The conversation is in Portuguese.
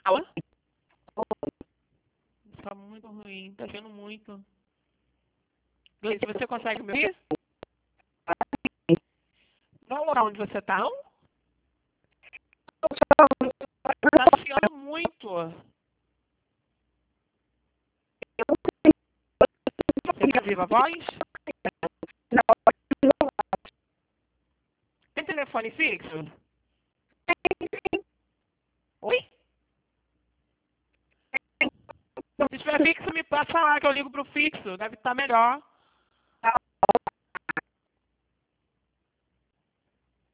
Alô? Está muito ruim, tá vendo muito. Gleice, você consegue me ouvir? No local onde você tá, não? Tá chiando muito. Você quer viva a voz? Tem telefone fixo? Oi? Se tiver fixo, me passa lá que eu ligo pro fixo. Deve estar melhor.